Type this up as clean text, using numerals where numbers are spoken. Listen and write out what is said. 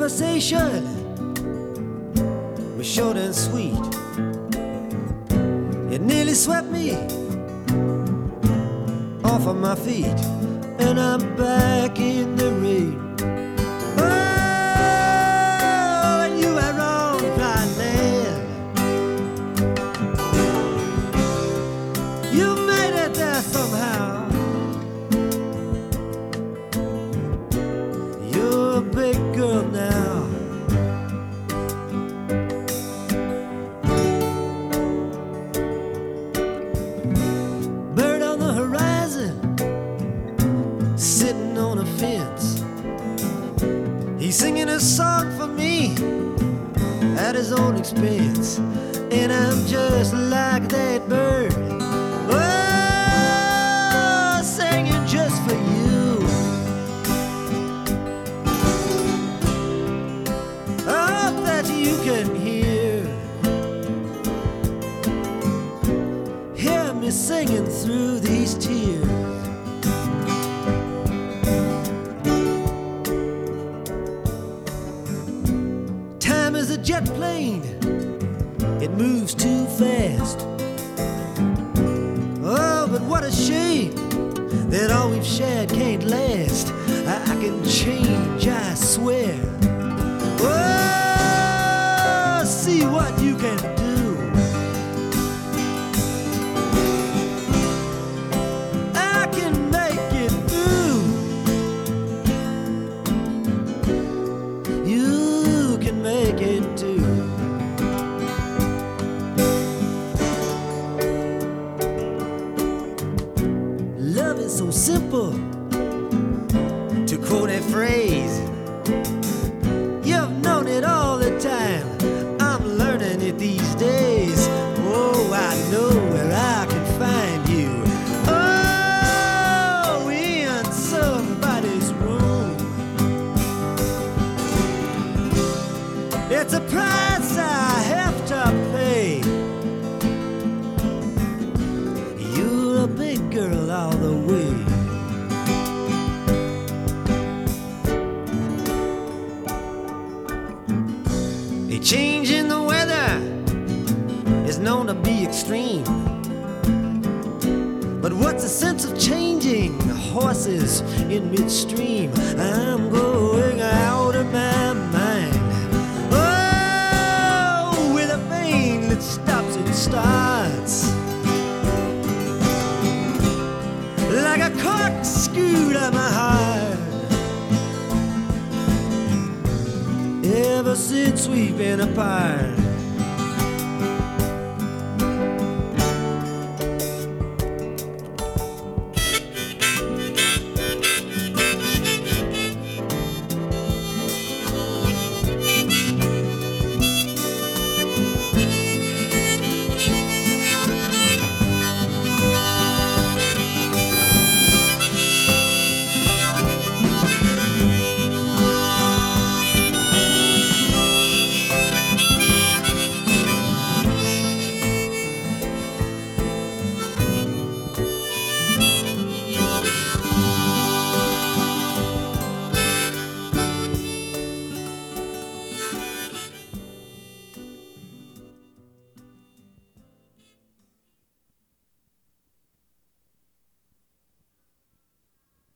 conversation was short and sweet. It nearly swept me off of my feet, and I'm back in the rain. Oh, and you were on dry land. You made it there somehow. You're a big girl now. Bird on the horizon, sitting on a fence. He's singing a song for me at his own expense, and I'm just like that bird, oh, singing just for you. I hope that you can hear me singing through these tears. Time is a jet plane, it moves too fast. Oh, but what a shame that all we've shared can't last. I can change, I swear. Oh, see what you can do. I can make it through. You can make it too. Love is so simple, to quote a phrase. You've known it all the time, I'm learning it these days. Oh, I know where I can find you. Oh, in somebody's room. It's a price I have to pay. You're a big girl all the way. A change in the weather is known to be extreme, but what's the sense of changing horses in midstream? I'm going out of my mind. Oh, with a vein that stops and starts, like a corkscrew to my heart. Ever since we've been apart,